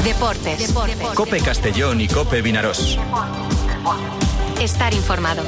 Deportes. COPE Castellón y COPE Vinarós. Estar informado.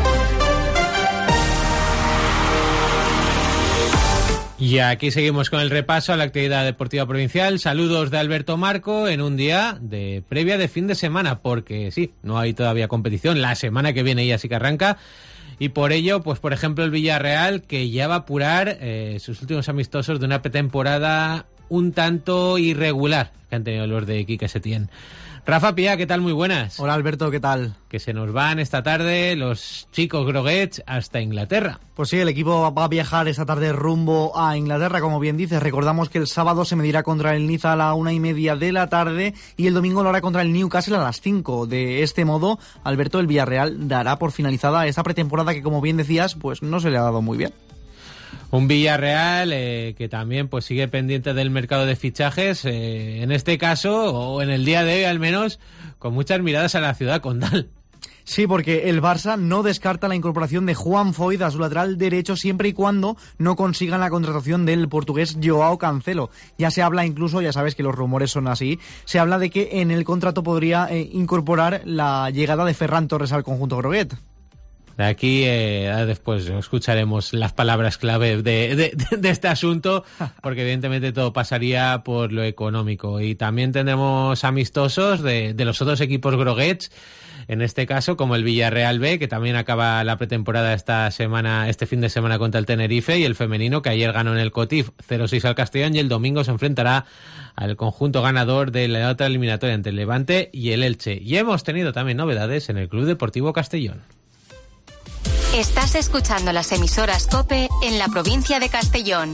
Y aquí seguimos con el repaso a la actividad deportiva provincial. Saludos de Alberto Marco en un día de previa de fin de semana, porque sí, no hay todavía competición. La semana que viene ya sí que arranca. Y por ello, pues por ejemplo el Villarreal, que ya va a apurar sus últimos amistosos de una pretemporada un tanto irregular que han tenido los de Quique Setién. Rafa Pía, ¿qué tal? Muy buenas. Hola Alberto, ¿qué tal? Que se nos van esta tarde los chicos groguets hasta Inglaterra. Pues sí, el equipo va a viajar esta tarde rumbo a Inglaterra, como bien dices. Recordamos que el sábado se medirá contra el Niza a la 1:30 de la tarde y el domingo lo hará contra el Newcastle a las 5. De este modo, Alberto, el Villarreal dará por finalizada esta pretemporada que, como bien decías, pues no se le ha dado muy bien. Un Villarreal que también pues sigue pendiente del mercado de fichajes, en este caso, o en el día de hoy al menos, con muchas miradas a la ciudad condal. Sí, porque el Barça no descarta la incorporación de Juan Foyth a su lateral derecho siempre y cuando no consigan la contratación del portugués Joao Cancelo. Ya se habla incluso, ya sabes que los rumores son así, se habla de que en el contrato podría incorporar la llegada de Ferran Torres al conjunto groguet. De aquí después escucharemos las palabras clave de este asunto, porque evidentemente todo pasaría por lo económico. Y también tendremos amistosos de los otros equipos groguets, en este caso como el Villarreal B, que también acaba la pretemporada este fin de semana contra el Tenerife, y el femenino, que ayer ganó en el Cotif 0-6 al Castellón, y el domingo se enfrentará al conjunto ganador de la otra eliminatoria entre el Levante y el Elche. Y hemos tenido también novedades en el Club Deportivo Castellón. Estás escuchando las emisoras COPE en la provincia de Castellón.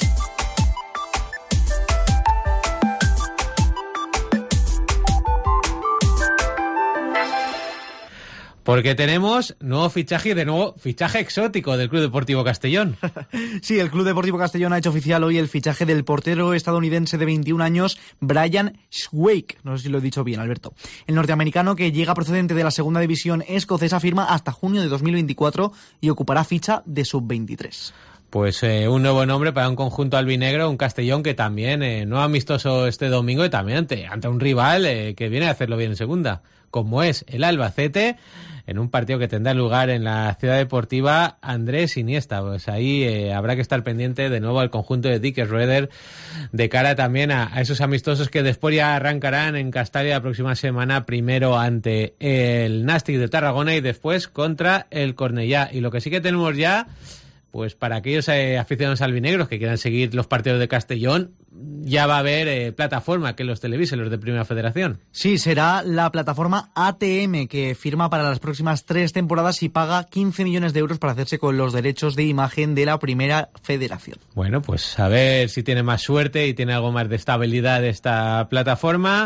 Porque tenemos nuevo fichaje y de nuevo fichaje exótico del Club Deportivo Castellón. Sí, el Club Deportivo Castellón ha hecho oficial hoy el fichaje del portero estadounidense de 21 años, Brian Schweik. No sé si lo he dicho bien, Alberto. El norteamericano, que llega procedente de la segunda división escocesa, firma hasta junio de 2024 y ocupará ficha de sub-23. Pues un nuevo nombre para un conjunto albinegro, un Castellón que también no amistoso este domingo y también ante un rival que viene a hacerlo bien en segunda, como es el Albacete, en un partido que tendrá lugar en la Ciudad Deportiva Andrés Iniesta. Pues ahí habrá que estar pendiente de nuevo al conjunto de Dick Schroeder, de cara también a esos amistosos que después ya arrancarán en Castalia la próxima semana, primero ante el Nàstic de Tarragona y después contra el Cornellá. Y lo que sí que tenemos ya, pues para aquellos aficionados albinegros que quieran seguir los partidos de Castellón, ya va a haber plataforma que los televise, los de Primera Federación. Sí, será la plataforma ATM, que firma para las próximas 3 temporadas y paga 15 millones de euros para hacerse con los derechos de imagen de la Primera Federación. Bueno, pues a ver si tiene más suerte y tiene algo más de estabilidad esta plataforma.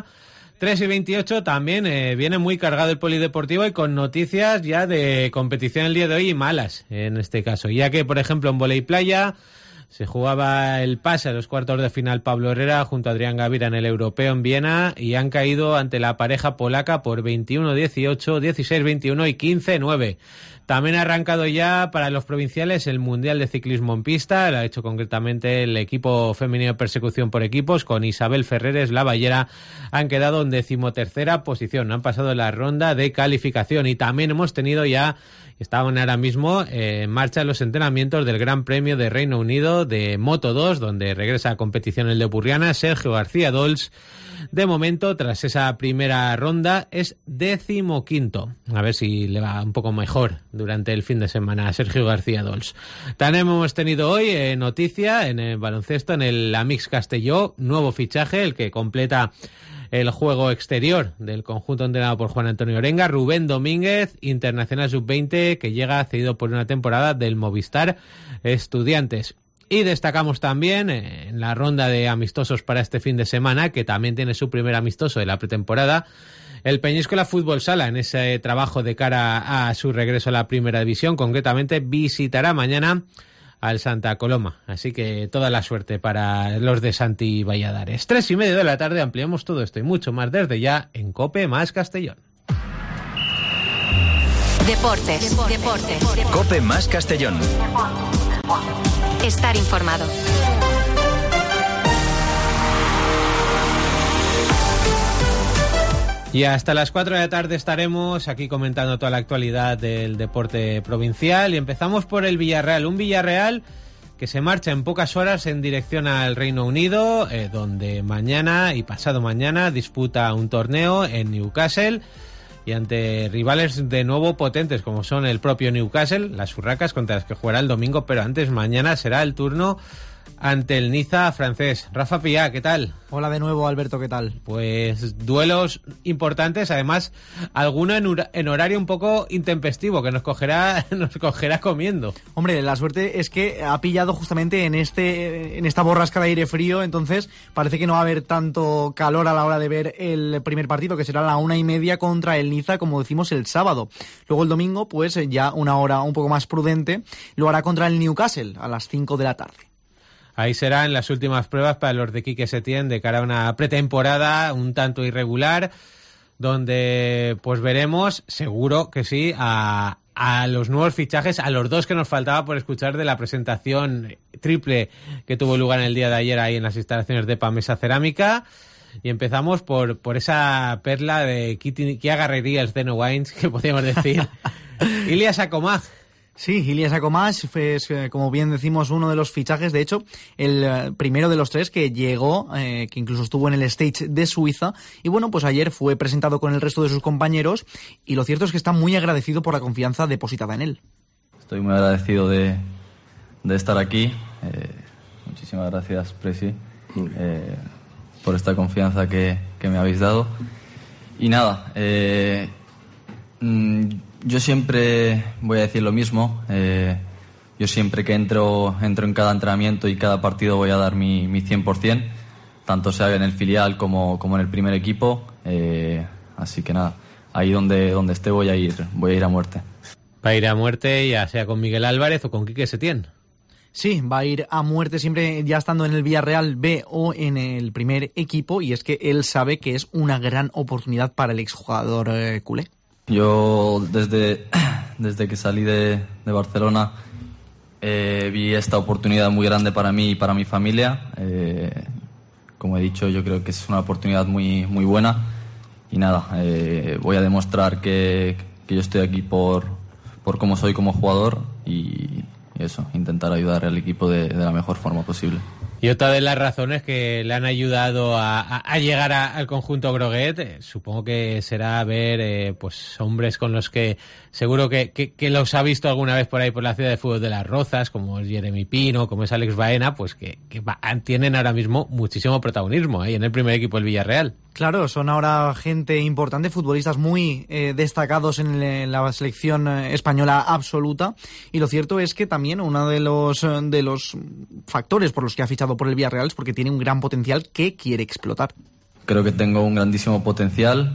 3:28 también viene muy cargado el polideportivo y con noticias ya de competición el día de hoy y malas en este caso, ya que por ejemplo en vóley playa se jugaba el pase a los cuartos de final Pablo Herrera junto a Adrián Gavira en el Europeo en Viena y han caído ante la pareja polaca por 21-18, 16-21 y 15-9. También ha arrancado ya para los provinciales el Mundial de Ciclismo en Pista, lo ha hecho concretamente el equipo femenino de persecución por equipos, con Isabel Ferreres, la ballera, han quedado en 13ª posición, han pasado la ronda de calificación y también hemos tenido ya, estaban ahora mismo en marcha los entrenamientos del Gran Premio de Reino Unido de Moto 2, donde regresa a competición el de Burriana, Sergio García Dols. De momento, tras esa primera ronda, es 15º. A ver si le va un poco mejor durante el fin de semana a Sergio García Dols. También hemos tenido hoy noticia en el baloncesto, en el Amix Castelló, nuevo fichaje, el que completa el juego exterior del conjunto entrenado por Juan Antonio Orenga, Rubén Domínguez, internacional sub-20, que llega cedido por una temporada del Movistar Estudiantes. Y destacamos también en la ronda de amistosos para este fin de semana, que también tiene su primer amistoso de la pretemporada, el Peñíscola Fútbol Sala, en ese trabajo de cara a su regreso a la primera división. Concretamente visitará mañana al Santa Coloma. Así que toda la suerte para los de Santi Valladares. 3:30 de la tarde, ampliamos todo esto y mucho más desde ya en COPE más Castellón. Deportes. COPE más Castellón. Estar informado. Y hasta las 4 de la tarde estaremos aquí comentando toda la actualidad del deporte provincial y empezamos por el Villarreal, un Villarreal que se marcha en pocas horas en dirección al Reino Unido, donde mañana y pasado mañana disputa un torneo en Newcastle y ante rivales de nuevo potentes como son el propio Newcastle, las Urracas contra las que jugará el domingo, pero antes mañana será el turno ante el Niza francés. Rafa Piá, ¿qué tal? Hola de nuevo, Alberto, ¿qué tal? Pues duelos importantes, además alguno en horario un poco intempestivo, que nos cogerá comiendo. Hombre, la suerte es que ha pillado justamente en esta borrasca de aire frío, entonces parece que no va a haber tanto calor a la hora de ver el primer partido, que será a la 1:30 contra el Niza, como decimos, el sábado. Luego el domingo, pues ya una hora un poco más prudente, lo hará contra el Newcastle a las 5 de la tarde. Ahí serán las últimas pruebas para los de Quique Setién de cara a una pretemporada un tanto irregular, donde pues veremos, seguro que sí, a los nuevos fichajes, a los dos que nos faltaba por escuchar de la presentación triple que tuvo lugar en el día de ayer ahí en las instalaciones de Pamesa Cerámica. Y empezamos por esa perla de qué agarrería el Zeno Wines, que podríamos decir, Ilias Akomaj. Sí, Ilias Akomaj es, como bien decimos, uno de los fichajes, de hecho, el primero de los tres que llegó, que incluso estuvo en el stage de Suiza, y bueno, pues ayer fue presentado con el resto de sus compañeros, y lo cierto es que está muy agradecido por la confianza depositada en él. Estoy muy agradecido de estar aquí, muchísimas gracias, Presi, por esta confianza que me habéis dado, y nada, yo siempre voy a decir lo mismo. Yo siempre que entro en cada entrenamiento y cada partido voy a dar mi 100%, tanto sea en el filial como en el primer equipo. Así que nada, ahí donde esté voy a ir a muerte. Va a ir a muerte, ya sea con Miguel Álvarez o con Quique Setién. Sí, va a ir a muerte siempre ya estando en el Villarreal B o en el primer equipo, y es que él sabe que es una gran oportunidad para el exjugador culé. Yo desde que salí de Barcelona vi esta oportunidad muy grande para mí y para mi familia. Como he dicho, yo creo que es una oportunidad muy, muy buena. Y nada, voy a demostrar que yo estoy aquí por cómo soy como jugador y eso, intentar ayudar al equipo de la mejor forma posible. Y otra de las razones que le han ayudado a llegar al conjunto Groguet, supongo que será ver pues hombres con los que seguro que los ha visto alguna vez por ahí por la ciudad de fútbol de Las Rozas, como es Jeremy Pino, como es Alex Baena, pues que tienen ahora mismo muchísimo protagonismo ahí en el primer equipo del Villarreal. Claro, son ahora gente importante, futbolistas muy destacados en la selección española absoluta, y lo cierto es que también uno de los factores por los que ha fichado por el Villarreal es porque tiene un gran potencial que quiere explotar. Creo que tengo un grandísimo potencial,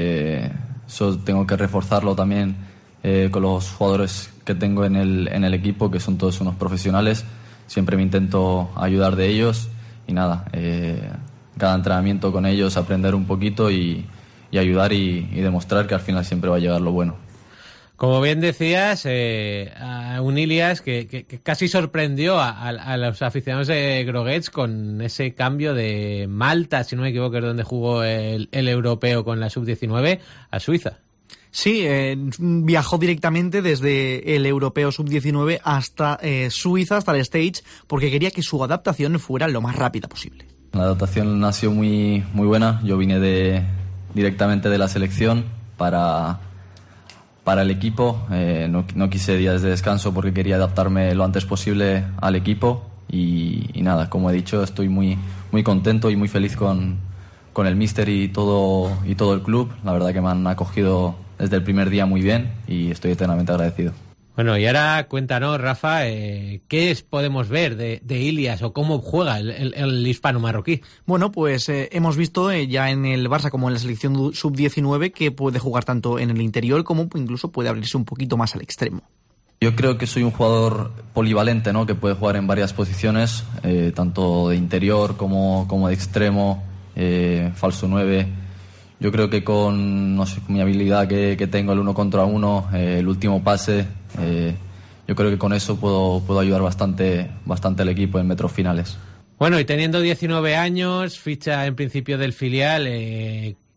eso tengo que reforzarlo también con los jugadores que tengo en el equipo, que son todos unos profesionales. Siempre me intento ayudar de ellos y nada, cada entrenamiento con ellos aprender un poquito y ayudar y demostrar que al final siempre va a llegar lo bueno. Como bien decías, a un Ilias que casi sorprendió a los aficionados de Groguets con ese cambio de Malta, si no me equivoco, es donde jugó el europeo con la sub-19, a Suiza. Sí, viajó directamente desde el europeo sub-19 hasta Suiza, hasta el stage, porque quería que su adaptación fuera lo más rápida posible. La adaptación ha sido muy, muy buena. Yo vine directamente de la selección para el equipo. No quise días de descanso porque quería adaptarme lo antes posible al equipo. Y nada, como he dicho, estoy muy, muy contento y muy feliz con el míster y todo el club. La verdad que me han acogido desde el primer día muy bien y estoy eternamente agradecido. Bueno, y ahora cuéntanos, Rafa, ¿qué podemos ver de Ilias o cómo juega el hispano marroquí? Bueno, pues hemos visto ya en el Barça como en la selección sub-19 que puede jugar tanto en el interior como incluso puede abrirse un poquito más al extremo. Yo creo que soy un jugador polivalente, ¿no? Que puede jugar en varias posiciones, tanto de interior como de extremo, falso 9. Yo creo que con mi habilidad que tengo, el 1 contra 1, el último pase, yo creo que con eso puedo ayudar bastante al equipo en metros finales. Bueno, y teniendo 19 años, ficha en principio del filial,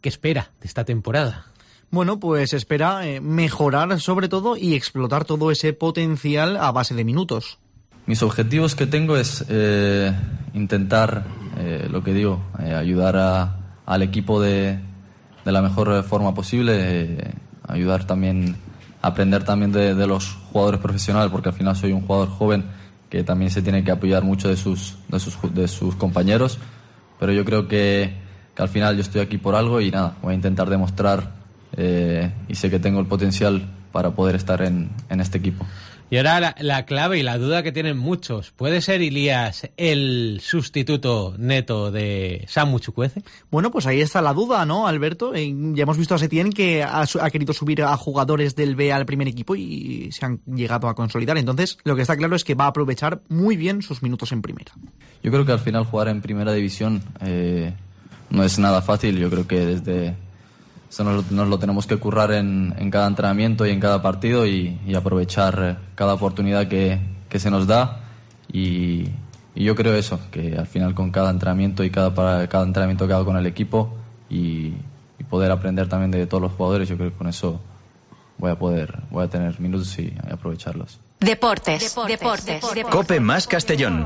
¿Qué espera de esta temporada? Bueno, pues espera mejorar sobre todo y explotar todo ese potencial a base de minutos. Mis objetivos que tengo es intentar, lo que digo, ayudar al equipo de la mejor forma posible, ayudar también, aprender también de los jugadores profesionales, porque al final soy un jugador joven que también se tiene que apoyar mucho de sus compañeros, pero yo creo que al final yo estoy aquí por algo y nada, voy a intentar demostrar y sé que tengo el potencial para poder estar en este equipo. Y ahora la clave y la duda que tienen muchos, ¿puede ser Ilías el sustituto neto de Samu Chukwueze? Bueno, pues ahí está la duda, ¿no, Alberto? Ya hemos visto a Setién que ha querido subir a jugadores del B al primer equipo y se han llegado a consolidar. Entonces, lo que está claro es que va a aprovechar muy bien sus minutos en primera. Yo creo que al final jugar en primera división no es nada fácil. Yo creo que desde eso nos lo tenemos que currar en cada entrenamiento y en cada partido y aprovechar cada oportunidad que se nos da y yo creo eso, que al final con cada entrenamiento y cada entrenamiento que hago con el equipo y poder aprender también de todos los jugadores, yo creo que con eso voy a tener minutos y aprovecharlos. Deportes. COPE más Castellón.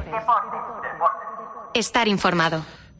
Estar informado.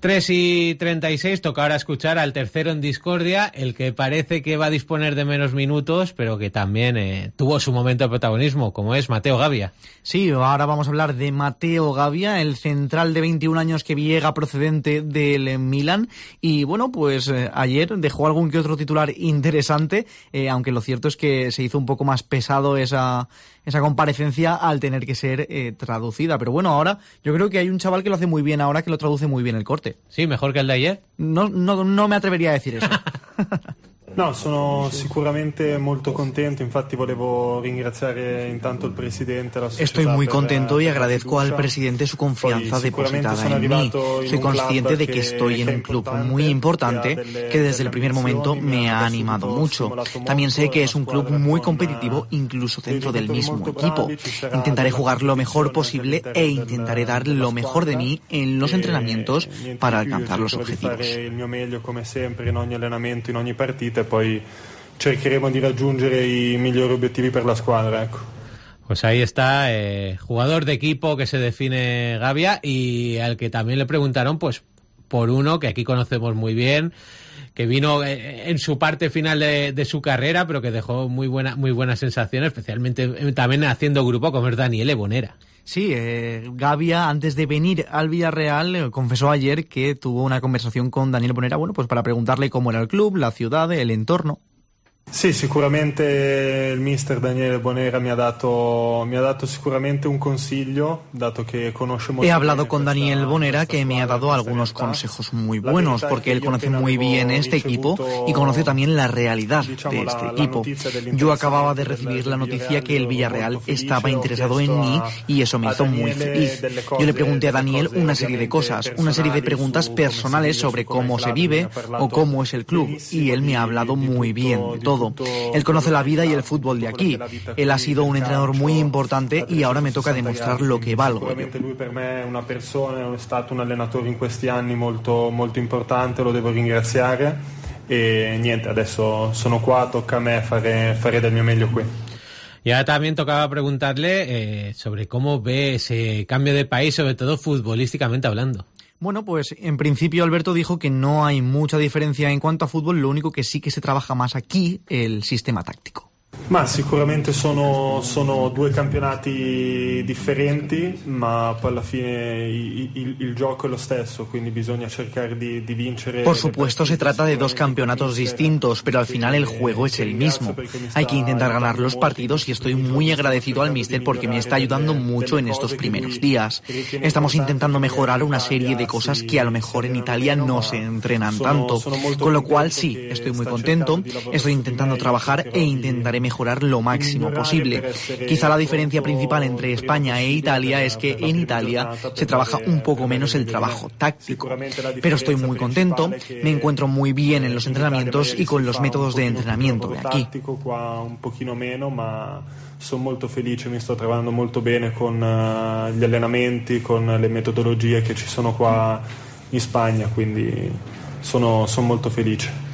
3:36, toca ahora escuchar al tercero en discordia, el que parece que va a disponer de menos minutos, pero que también tuvo su momento de protagonismo, como es Mateo Gavia. Sí, ahora vamos a hablar de Mateo Gavia, el central de 21 años que llega procedente del Milan. Y bueno, pues ayer dejó algún que otro titular interesante, aunque lo cierto es que se hizo un poco más pesado esa comparecencia al tener que ser traducida. Pero bueno, ahora yo creo que hay un chaval que lo hace muy bien ahora, que lo traduce muy bien el corte. Sí, mejor que el de ayer. No me atrevería a decir eso. No, sono sicuramente molto contento, infatti volevo ringraziare intanto il presidente, la società. Estoy muy contento y agradezco al presidente su confianza depositada en mí. Soy consciente de que estoy en un club muy importante que desde el primer momento me ha animado mucho. También sé que es un club muy competitivo incluso dentro del mismo equipo. Intentaré jugar lo mejor posible e intentaré dar lo mejor de mí en los entrenamientos para alcanzar los objetivos. Il mio meglio come sempre in ogni allenamento, in ogni partita. Poi cercheremo di raggiungere i migliori obiettivi per la squadra, ecco. Pues ahí está, jugador de equipo que se define Gavia y al que también le preguntaron pues por uno que aquí conocemos muy bien, que vino en su parte final de su carrera, pero que dejó muy buenas sensaciones, especialmente también haciendo grupo, como es Daniele Bonera. Sí, Gavia, antes de venir al Villarreal, confesó ayer que tuvo una conversación con Daniele Bonera, bueno, pues para preguntarle cómo era el club, la ciudad, el entorno. Sì, sicuramente il mister Daniele Bonera mi ha dato sicuramente un consiglio, dato que conosce molto. He hablado con Daniel Bonera, que me ha dado algunos consejos muy buenos, porque él conoce muy bien este equipo y conoce también la realidad de este equipo. Yo acababa de recibir la noticia que el Villarreal estaba interesado en mí y eso me hizo muy feliz. Yo le pregunté a Daniel una serie de cosas, una serie de preguntas personales sobre cómo se vive o cómo es el club, y él me ha hablado muy bien de todo. Él conoce la vida y el fútbol de aquí. Él ha sido un entrenador muy importante y ahora me toca demostrar lo que valgo. Sicuramente lui per me è una persona, è stato un allenatore in questi anni molto, molto importante, lo devo ringraziare e niente, adesso sono qua, tocca a me fare del mio meglio qui. Y ahora también tocaba preguntarle sobre cómo ve ese cambio de país, sobre todo futbolísticamente hablando. Bueno, pues en principio Alberto dijo que no hay mucha diferencia en cuanto a fútbol, lo único que sí que se trabaja más aquí, el sistema táctico. Ma sicuramente sono due campionati differenti, ma poi alla fine il gioco è lo stesso, quindi bisogna cercare di vincere. Por supuesto se trata de dos campeonatos distintos, pero al final el juego es el mismo. Hay que intentar ganar los partidos y estoy muy agradecido al míster porque me está ayudando mucho en estos primeros días. Estamos intentando mejorar una serie de cosas que a lo mejor en Italia no se entrenan tanto, con lo cual sí, estoy muy contento, estoy intentando trabajar e intentaré mejorar lo máximo posible. Quizá la diferencia principal entre España e Italia es que en Italia se trabaja un poco menos el trabajo táctico. Pero estoy muy contento, me encuentro muy bien en los entrenamientos y con los métodos de entrenamiento de aquí. Un pochino meno, ma sono molto felice, mi sto trovando molto bene con gli allenamenti, con le metodologie che ci sono qua in Spagna, quindi sono molto felice.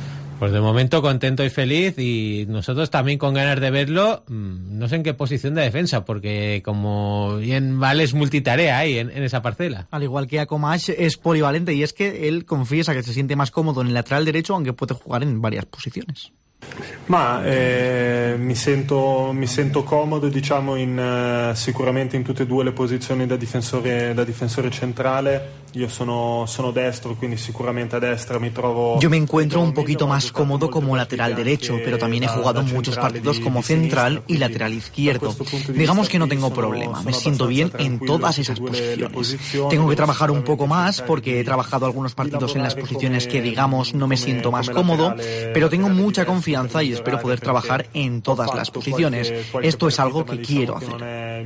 Pues de momento contento y feliz, y nosotros también con ganas de verlo. No sé en qué posición de defensa, porque como bien vale, es multitarea ahí en esa parcela. Al igual que Acomash es polivalente, y es que él confiesa que se siente más cómodo en el lateral derecho, aunque puede jugar en varias posiciones. Ma mi sento comodo, diciamo, sicuramente in tutte e due le posizioni da difensore centrale. Io sono destro, quindi sicuramente a destra mi trovo. Yo me encuentro un poquito más cómodo como lateral derecho, pero también he jugado muchos partidos como central y lateral izquierdo. Digamos que no tengo problema, me siento bien en todas esas posiciones. Tengo que trabajar un poco más porque he trabajado algunos partidos en las posiciones que, digamos, no me siento más cómodo, pero tengo mucha confianza y espero poder trabajar en todas las posiciones. Esto es algo que quiero hacer.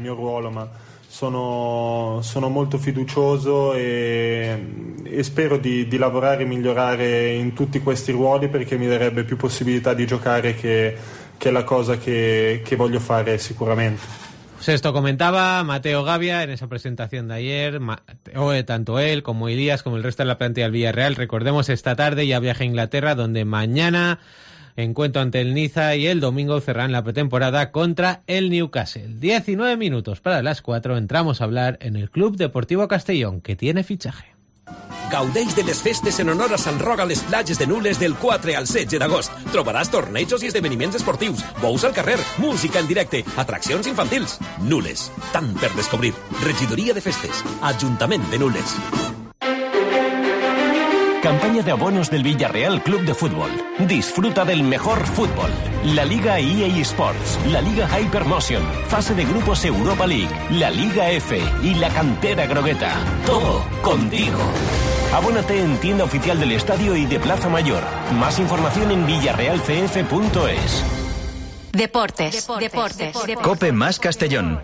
Sono molto fiducioso e spero di lavorare e migliorare in tutti questi ruoli, perché mi darebbe più possibilità di giocare, che è la cosa che voglio fare sicuramente. Pues esto comentaba Mateo Gavia en esa presentación de ayer. Tanto él como Elías, como el resto de la plantilla del Villarreal. Recordemos, esta tarde ya viaja a Inglaterra, donde mañana encuentro ante el Niza, y el domingo cerrarán la pretemporada contra el Newcastle. 19 minutos para las 4, entramos a hablar en el Club Deportivo Castellón, que tiene fichaje. Gaudeix de les festes en honor a Sant Roc a les platges de Nules del 4 al 16 d'agost. Trobaràs tornejos i esdeveniments esportius, bous al carrer, música en directe, atraccions infantils. Nules, tant per descobrir. Regidoria de Festes, Ajuntament de Nules. Campaña de abonos del Villarreal Club de Fútbol. Disfruta del mejor fútbol. La Liga EA Sports, la Liga Hypermotion, fase de grupos Europa League, la Liga F y la cantera Grogueta. Todo contigo. Abónate en tienda oficial del estadio y de Plaza Mayor. Más información en villarrealcf.es. Deportes. COPE más Castellón.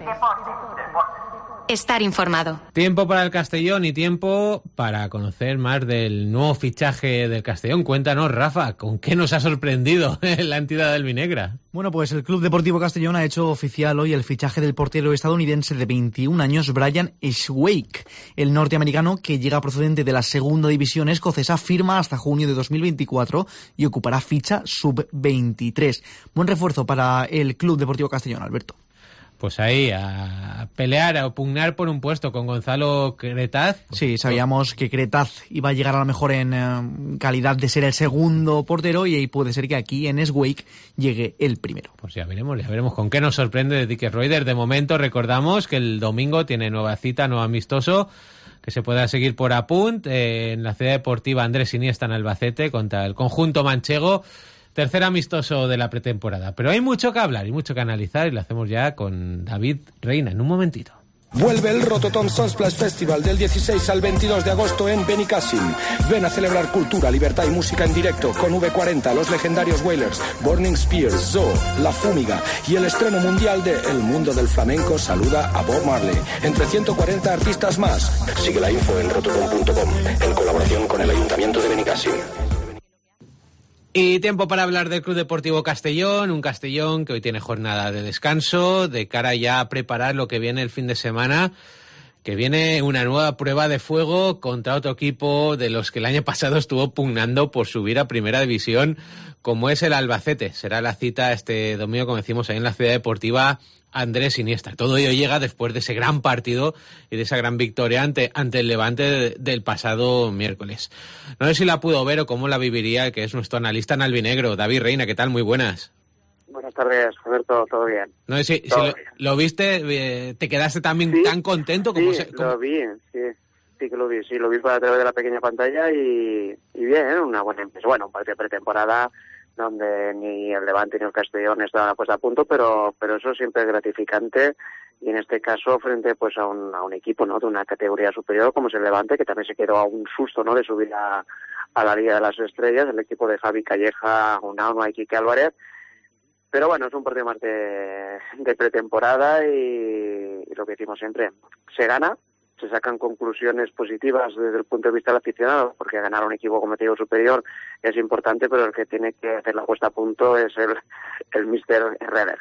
Estar informado. Tiempo para el Castellón y tiempo para conocer más del nuevo fichaje del Castellón. Cuéntanos, Rafa, ¿con qué nos ha sorprendido la entidad albinegra? Bueno, pues el Club Deportivo Castellón ha hecho oficial hoy el fichaje del portero estadounidense de 21 años, Brian Schweik. El norteamericano, que llega procedente de la segunda división escocesa, firma hasta junio de 2024 y ocupará ficha sub-23. Buen refuerzo para el Club Deportivo Castellón, Alberto. Pues ahí, a pelear, a pugnar por un puesto con Gonzalo Cretaz. Sí, sabíamos que Cretaz iba a llegar a lo mejor en calidad de ser el segundo portero, y ahí puede ser que aquí en Schweik llegue el primero. Pues ya veremos con qué nos sorprende de Dick Reuter. De momento recordamos que el domingo tiene nueva cita, nuevo amistoso, que se pueda seguir por Apunt, en la ciudad deportiva Andrés Iniesta en Albacete, contra el conjunto manchego. Tercer amistoso de la pretemporada. Pero hay mucho que hablar y mucho que analizar, y lo hacemos ya con David Reina en un momentito. Vuelve el Rototom Sunsplash Festival del 16 al 22 de agosto en Benicàssim. Ven a celebrar cultura, libertad y música en directo con V40, los legendarios Wailers, Burning Spears, Zoo, La Fúmiga y el estreno mundial de El Mundo del Flamenco saluda a Bob Marley, entre 140 artistas más. Sigue la info en rototom.com, en colaboración con el Ayuntamiento de Benicàssim. Y tiempo para hablar del Club Deportivo Castellón, un Castellón que hoy tiene jornada de descanso, de cara ya a preparar lo que viene el fin de semana, que viene una nueva prueba de fuego contra otro equipo de los que el año pasado estuvo pugnando por subir a Primera División, como es el Albacete. Será la cita este domingo, como decimos, ahí en la ciudad deportiva Andrés Iniesta. Todo ello llega después de ese gran partido y de esa gran victoria ante el Levante del pasado miércoles. No sé si la pudo ver o cómo la viviría, que es nuestro analista en albinegro, David Reina. ¿Qué tal? Muy buenas. Buenas tardes, Roberto, todo bien. No sé si lo viste, ¿te quedaste también tan contento como lo vi, sí que lo vi, a través de la pequeña pantalla y bien, una buena empresa. Bueno, un partido de pretemporada donde ni el Levante ni el Castellón estaban puestos a punto, pero eso siempre es gratificante, y en este caso frente pues a un equipo, ¿no?, de una categoría superior como es el Levante, que también se quedó a un susto, ¿no?, de subir a la Liga de las Estrellas, el equipo de Javi Calleja, Unalma y Quique Álvarez. Pero bueno, es un partido más de pretemporada y lo que decimos siempre, se gana, se sacan conclusiones positivas desde el punto de vista del aficionado, porque ganar a un equipo como te digo superior es importante, pero el que tiene que hacer la puesta a punto es el Mr. Herrera.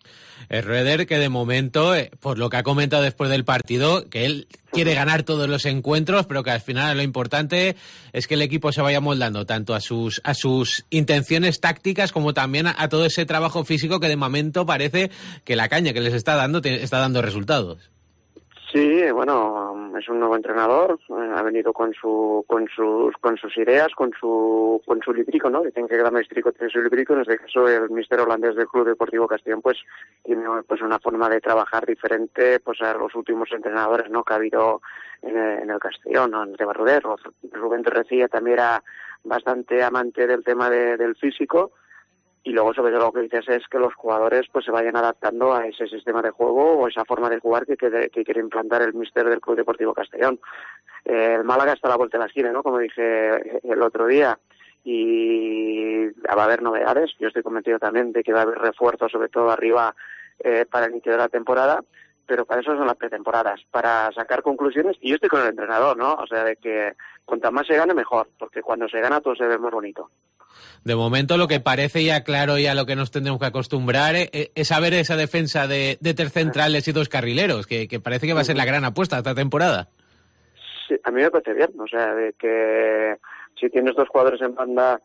Schröder, que de momento, por lo que ha comentado después del partido, que él quiere ganar todos los encuentros, pero que al final lo importante es que el equipo se vaya moldando tanto a sus intenciones tácticas como también a todo ese trabajo físico que de momento parece que la caña que les está dando resultados. Sí, bueno, es un nuevo entrenador, ha venido con sus ideas, con su librico, ¿no? Dicen que cada maestrico tiene su librico, en este caso el míster holandés del Club Deportivo Castellón pues tiene pues una forma de trabajar diferente pues a los últimos entrenadores, ¿no? Que ha habido en el Castellón, ¿no? En el Roder. Rubén Torrecilla también era bastante amante del tema del físico. Y luego, sobre todo, lo que dices es que los jugadores pues se vayan adaptando a ese sistema de juego o esa forma de jugar que quiere implantar el míster del Club Deportivo Castellón. El Málaga está a la vuelta de la esquina, ¿no? Como dije el otro día. Y va a haber novedades. Yo estoy convencido también de que va a haber refuerzos, sobre todo arriba, para el inicio de la temporada. Pero para eso son las pretemporadas, para sacar conclusiones. Y yo estoy con el entrenador, ¿no? O sea, de que cuanto más se gane, mejor. Porque cuando se gana, todo se ve muy bonito. De momento lo que parece ya claro y a lo que nos tendremos que acostumbrar es a ver esa defensa de tres centrales y dos carrileros, que parece que va a ser la gran apuesta esta temporada. Sí, a mí me parece bien, o sea, de que si tienes dos jugadores en banda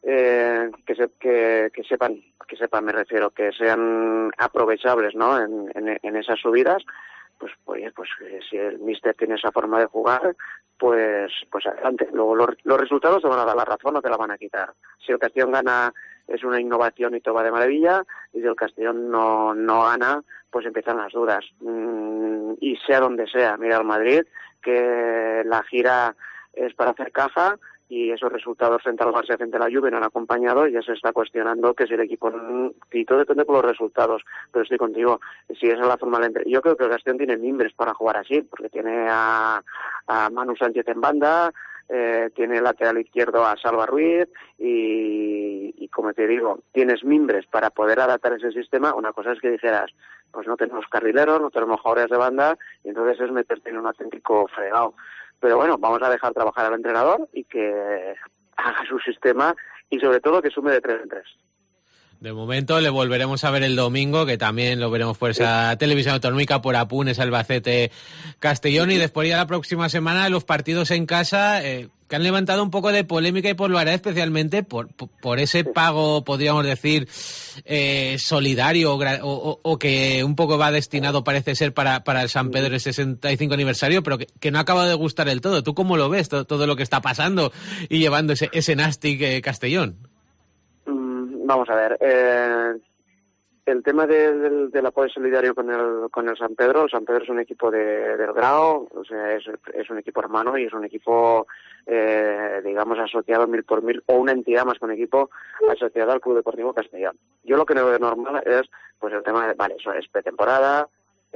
que sepan, me refiero, que sean aprovechables, ¿no? En esas subidas, pues si el míster tiene esa forma de jugar, pues adelante. Luego los resultados te van a dar la razón, no te la van a quitar. Si el Castellón gana, es una innovación y todo va de maravilla, y si el Castellón no gana, pues empiezan las dudas. Y sea donde sea, mira el Madrid, que la gira es para hacer caja, y esos resultados frente al Barça, frente a la Juve no han acompañado, y ya se está cuestionando que si el equipo, y todo depende por los resultados, pero estoy contigo, si esa es la forma de yo creo que el Castellón tiene mimbres para jugar así, porque tiene a Manu Sánchez en banda, tiene el lateral izquierdo a Salva Ruiz, y como te digo, tienes mimbres para poder adaptar ese sistema. Una cosa es que dijeras, pues no tenemos carrileros, no tenemos jugadores de banda, y entonces es meterte en un auténtico fregado. Pero bueno, vamos a dejar trabajar al entrenador y que haga su sistema y sobre todo que sume de 3 en 3. De momento le volveremos a ver el domingo, que también lo veremos por esa televisión autonómica, por Apunes, Albacete, Castellón, y después ya la próxima semana los partidos en casa que han levantado un poco de polémica y Polvareda especialmente por ese pago, podríamos decir, solidario o que un poco va destinado, parece ser, para el San Pedro el 65 aniversario, pero que no ha acabado de gustar del todo. ¿Tú cómo lo ves, todo lo que está pasando y llevando ese Nastic Castellón? Vamos a ver, el tema del apoyo solidario con el San Pedro. El San Pedro es un equipo del Grao, o sea, es un equipo hermano y es un equipo, digamos, asociado 1000 por 1000, o una entidad más que un equipo asociado al Club Deportivo Castellón. Yo lo que no veo normal es, pues el tema de, vale, eso es pretemporada,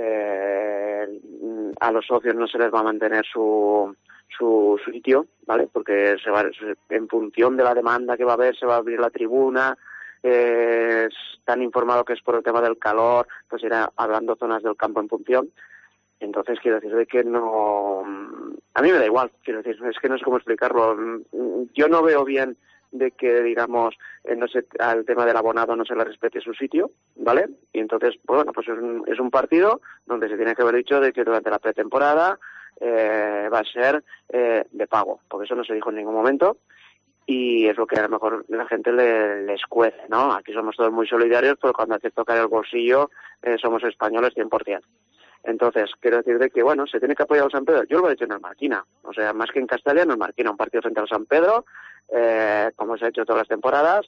a los socios no se les va a mantener su sitio, ¿vale? Porque en función de la demanda que va a haber, se va a abrir la tribuna. Están informados que es por el tema del calor, pues irá hablando zonas del campo en función. Entonces quiero decir de que no, a mí me da igual, quiero decir, es que no sé cómo explicarlo. Yo no veo bien de que, digamos, no sé, al tema del abonado no se le respete su sitio, ¿vale? Y entonces, bueno, pues es un partido donde se tiene que haber dicho de que durante la pretemporada va a ser de pago, porque eso no se dijo en ningún momento. Y es lo que a lo mejor la gente les cuece, ¿no? Aquí somos todos muy solidarios, pero cuando hay que tocar el bolsillo somos españoles 100%. Entonces, quiero decir de que, bueno, se tiene que apoyar al San Pedro. Yo lo he hecho en el Marquina, o sea, más que en Castalia, en el Marquina, un partido frente al San Pedro, como se ha hecho todas las temporadas,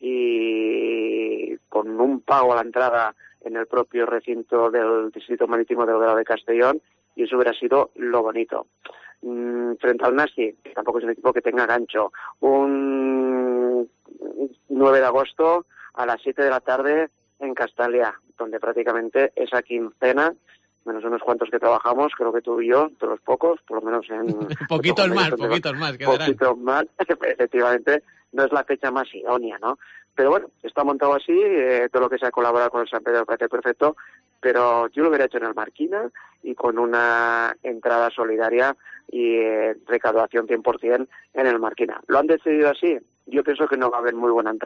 y con un pago a la entrada en el propio recinto del Distrito Marítimo del Grao de Castellón, y eso hubiera sido lo bonito. Frente al Nasti, que tampoco es un equipo que tenga gancho, un 9 de agosto a las 7 de la tarde en Castalia, donde prácticamente esa quincena, menos unos cuantos que trabajamos, creo que tú y yo, de los pocos, por lo menos en... poquitos más, quedarán. Poquitos más, efectivamente, no es la fecha más idónea, ¿no? Pero bueno, está montado así, todo lo que se ha colaborado con el San Pedro parece perfecto, pero yo lo hubiera hecho en el Marquina y con una entrada solidaria y recaudación 100% en el Marquina. ¿Lo han decidido así? Yo pienso que no va a haber muy buena entrada.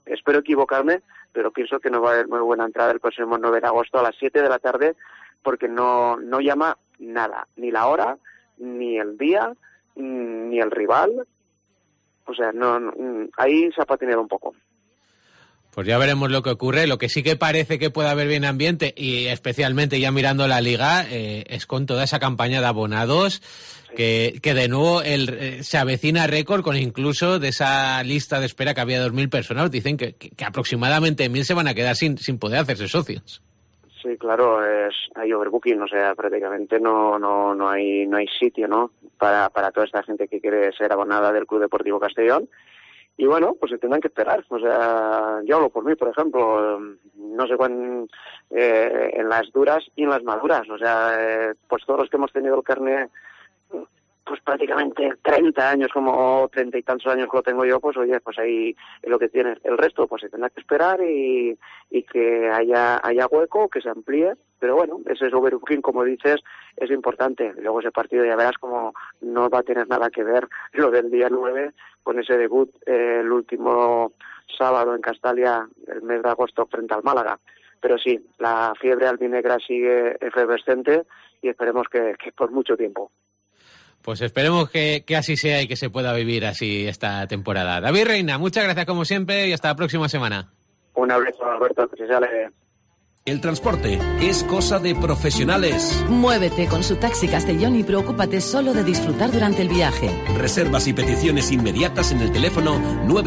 espero equivocarme, pero pienso que no va a haber muy buena entrada el próximo 9 de agosto a las 7 de la tarde, porque no llama nada, ni la hora, ni el día, ni el rival. O sea, ahí se ha patinado un poco. Pues ya veremos lo que ocurre. Lo que sí que parece que puede haber bien ambiente, y especialmente ya mirando la Liga, es con toda esa campaña de abonados, sí. que de nuevo se avecina récord, con incluso de esa lista de espera que había 2.000 personas. Dicen que aproximadamente 1.000 se van a quedar sin poder hacerse socios. Sí, claro, hay overbooking, o sea, prácticamente no hay sitio, ¿no? Para toda esta gente que quiere ser abonada del Club Deportivo Castellón. Y bueno, pues se tendrán que esperar. O sea, yo hablo por mí, por ejemplo, no sé cuán, en las duras y en las maduras. O sea, pues todos los que hemos tenido el carné, pues prácticamente 30 años, como 30 y tantos años que lo tengo yo, pues oye, pues ahí es lo que tienes. El resto, pues se tendrá que esperar y que haya hueco, que se amplíe. Pero bueno, ese overbooking, como dices, es importante. Luego ese partido ya verás como no va a tener nada que ver lo del día 9 con ese debut el último sábado en Castalia, el mes de agosto, frente al Málaga. Pero sí, la fiebre albinegra sigue efervescente y esperemos que por mucho tiempo. Pues esperemos que así sea y que se pueda vivir así esta temporada. David Reina, muchas gracias como siempre y hasta la próxima semana. Un abrazo, Alberto, que se sale. El transporte es cosa de profesionales. Muévete con su Taxi Castellón y preocúpate solo de disfrutar durante el viaje. Reservas y peticiones inmediatas en el teléfono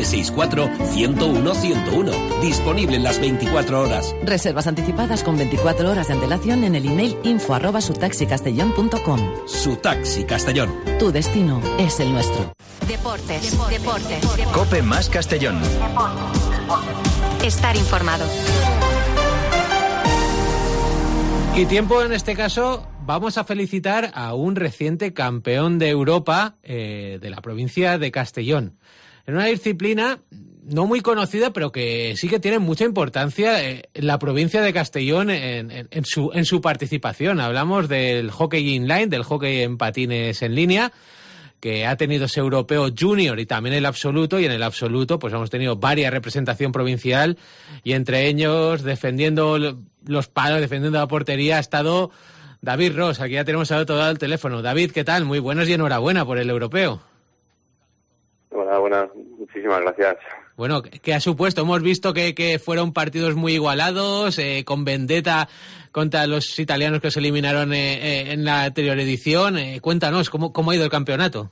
964-101-101. Disponible en las 24 horas. Reservas anticipadas con 24 horas de antelación en el email info@sutaxicastellón.com. Su Taxi Castellón. Tu destino es el nuestro. Deportes. COPE más Castellón. Estar informado. Y tiempo, en este caso, vamos a felicitar a un reciente campeón de Europa de la provincia de Castellón. En una disciplina no muy conocida, pero que sí que tiene mucha importancia en la provincia de Castellón en su participación. Hablamos del hockey inline, del hockey en patines en línea, que ha tenido ese europeo junior y también el absoluto, y en el absoluto pues hemos tenido varias representación provincial, y entre ellos defendiendo los palos, defendiendo la portería, ha estado David Ross. Aquí ya tenemos todo al teléfono. David, ¿qué tal? Muy buenos y enhorabuena por el europeo. Hola, buenas, muchísimas gracias. Bueno, ¿qué ha supuesto? Hemos visto que fueron partidos muy igualados, con vendetta contra los italianos que se eliminaron en la anterior edición. Cuéntanos, ¿cómo ha ido el campeonato?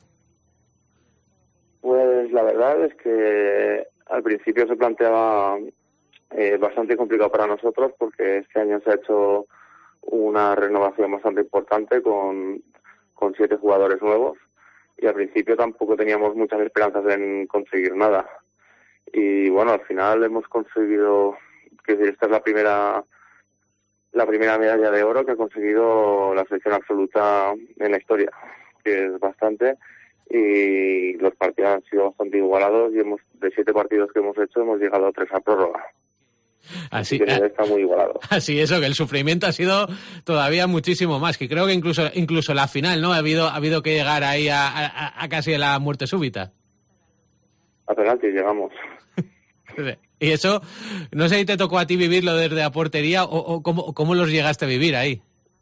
Pues la verdad es que al principio se planteaba bastante complicado para nosotros, porque este año se ha hecho una renovación bastante importante con 7 jugadores nuevos, y al principio tampoco teníamos muchas esperanzas en conseguir nada. Y bueno, al final hemos conseguido, que esta es la primera medalla de oro que ha conseguido la selección absoluta en la historia, que es bastante, y los partidos han sido bastante igualados, y de 7 partidos que hemos hecho hemos llegado a 3 a prórroga. Así que está muy igualado. Así, eso, que el sufrimiento ha sido todavía muchísimo más, que creo que incluso la final, ¿no? Ha habido que llegar ahí a casi a la muerte súbita. A penalti llegamos. Y eso, no sé si te tocó a ti vivirlo desde la portería o cómo los llegaste a vivir ahí.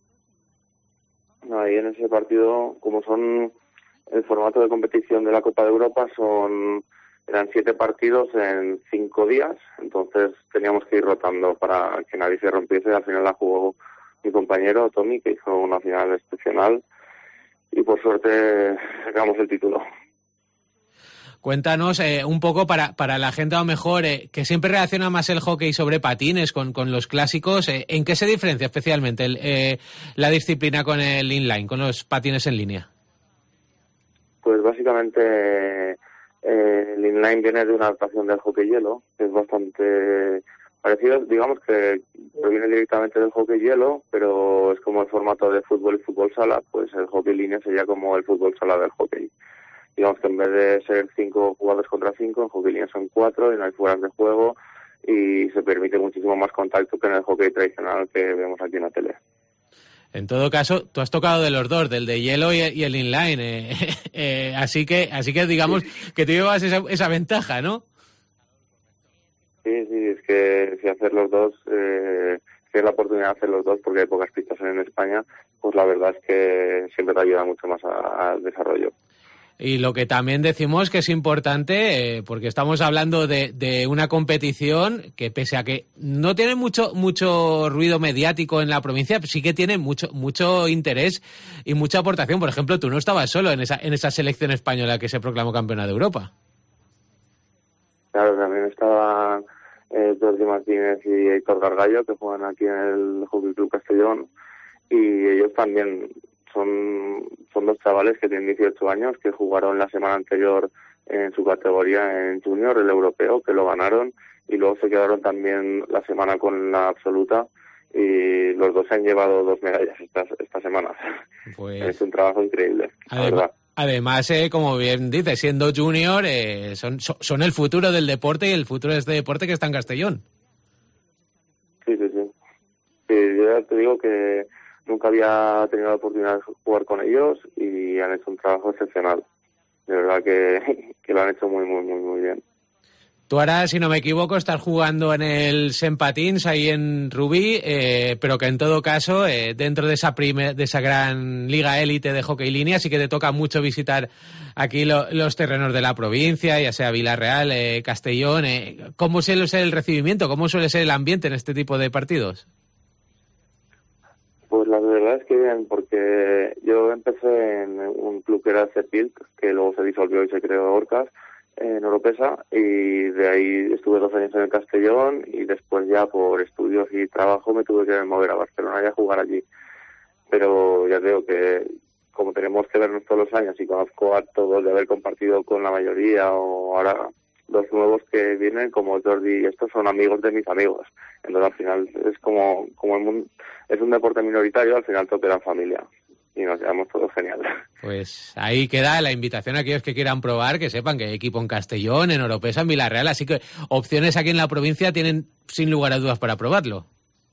Ahí en ese partido, como son el formato de competición de la Copa de Europa, eran 7 partidos en 5 días, entonces teníamos que ir rotando para que nadie se rompiese. Al final la jugó mi compañero Tommy, que hizo una final excepcional, y por suerte sacamos el título. Cuéntanos un poco para la gente a lo mejor que siempre relaciona más el hockey sobre patines con los clásicos, ¿en qué se diferencia especialmente la disciplina con el inline, con los patines en línea? Pues básicamente el inline viene de una adaptación del hockey hielo, que es bastante parecido, digamos que proviene directamente del hockey hielo, pero es como el formato de fútbol y fútbol sala, pues el hockey línea sería como el fútbol sala del hockey. Digamos que en vez de ser 5 jugadores contra 5, en hockey línea son 4 y no hay fueras de juego, y se permite muchísimo más contacto que en el hockey tradicional que vemos aquí en la tele. En todo caso, tú has tocado de los dos, del de hielo y el inline, así que digamos que tú llevas esa ventaja, ¿no? Sí, es que si hacer los dos, si es la oportunidad de hacer los dos, porque hay pocas pistas en España, pues la verdad es que siempre te ayuda mucho más al desarrollo. Y lo que también decimos que es importante, porque estamos hablando de una competición que, pese a que no tiene mucho ruido mediático en la provincia, sí que tiene mucho interés y mucha aportación. Por ejemplo, tú no estabas solo en esa selección española que se proclamó campeona de Europa. Claro, también estaban Jordi Martínez y Héctor Gargallo, que juegan aquí en el Hockey Club Castellón, y ellos también son dos chavales que tienen 18 años, que jugaron la semana anterior en su categoría en Junior, el europeo, que lo ganaron, y luego se quedaron también la semana con la absoluta, y los dos se han llevado 2 medallas esta semana. Pues es un trabajo increíble, la verdad. Además, como bien dices, siendo junior, son el futuro del deporte y el futuro de este deporte que está en Castellón. Sí. Yo ya te digo que nunca había tenido la oportunidad de jugar con ellos y han hecho un trabajo excepcional. De verdad que lo han hecho muy, muy, muy, muy bien. Tú ahora, si no me equivoco, estás jugando en el Saint Patins, ahí en Rubí, pero que en todo caso, dentro de esa gran liga élite de hockey línea, sí que te toca mucho visitar aquí los terrenos de la provincia, ya sea Villarreal, Castellón. ¿Cómo suele ser el recibimiento? ¿Cómo suele ser el ambiente en este tipo de partidos? Pues la verdad es que bien, porque yo empecé en un club que era Cepilt, que luego se disolvió y se creó Orcas, en Oropesa, y de ahí estuve 2 años en el Castellón, y después ya por estudios y trabajo me tuve que mover a Barcelona y a jugar allí. Pero ya digo que como tenemos que vernos todos los años y conozco a todos de haber compartido con la mayoría, o ahora los nuevos que vienen como Jordi y estos son amigos de mis amigos, entonces al final es como es un deporte minoritario, al final todos quedan familia y nos llevamos todos genial. Pues ahí queda la invitación a aquellos que quieran probar, que sepan que hay equipo en Castellón, en Oropesa, en Villarreal, así que opciones aquí en la provincia tienen sin lugar a dudas para probarlo.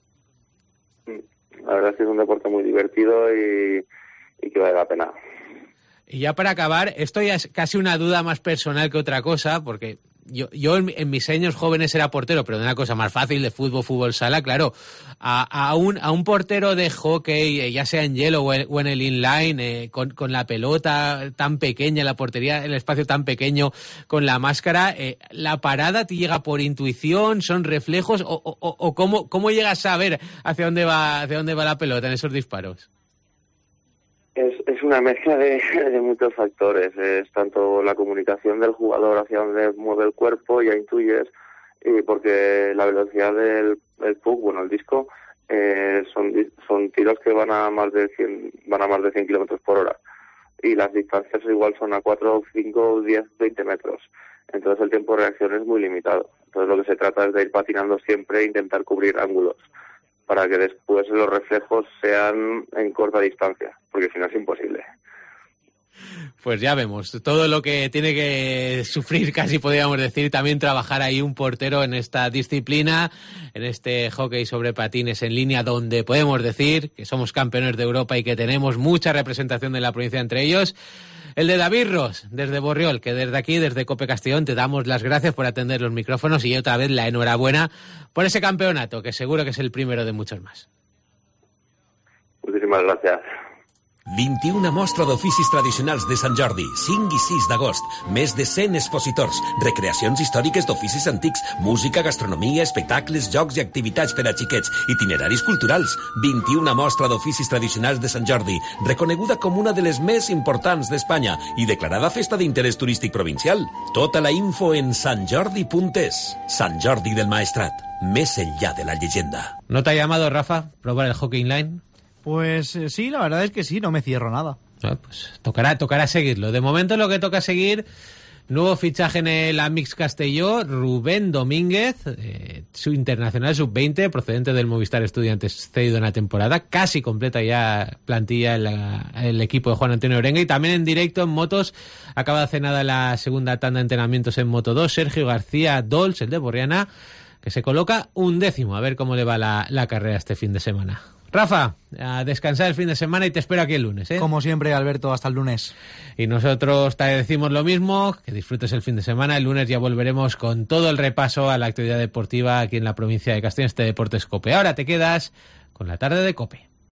La verdad es que es un deporte muy divertido y que vale la pena. Y ya para acabar, esto ya es casi una duda más personal que otra cosa, porque yo en mis años jóvenes era portero, pero de una cosa más fácil, de fútbol sala, claro. A un portero de hockey, ya sea en hielo o en el inline, con la pelota tan pequeña, la portería, el espacio tan pequeño, con la máscara, ¿la parada te llega por intuición, son reflejos, o cómo llegas a ver hacia dónde va la pelota en esos disparos? Es una mezcla de muchos factores. Es tanto la comunicación del jugador hacia donde mueve el cuerpo, ya intuyes, y porque la velocidad del puck, bueno, el disco, son tiros que van a más de 100 kilómetros por hora. Y las distancias igual son a 4, 5, 10, 20 metros. Entonces el tiempo de reacción es muy limitado. Entonces lo que se trata es de ir patinando siempre e intentar cubrir ángulos, para que después los reflejos sean en corta distancia, porque si no es imposible. Pues ya vemos, todo lo que tiene que sufrir, casi podríamos decir, también trabajar ahí un portero en esta disciplina, en este hockey sobre patines en línea, donde podemos decir que somos campeones de Europa y que tenemos mucha representación de la provincia entre ellos. El de David Ros, desde Borriol, que desde aquí, desde Cope Castellón, te damos las gracias por atender los micrófonos y otra vez la enhorabuena por ese campeonato, que seguro que es el primero de muchos más. Muchísimas gracias. 21 mostra d'oficis tradicionals de Sant Jordi, 5 i 6 d'agost, més de 100 expositors, recreacions històriques d'oficis antics, música, gastronomia, espectacles, jocs i activitats per a xiquets, itineraris culturals. 21 mostra d'oficis tradicionals de Sant Jordi, reconeguda com una de les més importants d'Espanya i declarada festa d'interès turístic provincial. Tota la info en santjordi.es. Sant Jordi del Maestrat, més enllà de la llegenda. ¿No te ha llamado, Rafa, probar el hockey inline? Pues sí, la verdad es que sí, no me cierro nada. Pues tocará seguirlo. De momento lo que toca seguir, nuevo fichaje en el Amix Castelló, Rubén Domínguez, su internacional sub-20, procedente del Movistar Estudiantes, cedido en la temporada, casi completa ya plantilla el equipo de Juan Antonio Orenga, y también en directo en motos, acaba de hacer nada la segunda tanda de entrenamientos en Moto 2, Sergio García Dols, el de Borriana, que se coloca 11º, a ver cómo le va la carrera este fin de semana. Rafa, a descansar el fin de semana y te espero aquí el lunes, ¿eh? Como siempre, Alberto, hasta el lunes. Y nosotros te decimos lo mismo, que disfrutes el fin de semana. El lunes ya volveremos con todo el repaso a la actividad deportiva aquí en la provincia de Castellón, este Deportes COPE. Ahora te quedas con la tarde de COPE.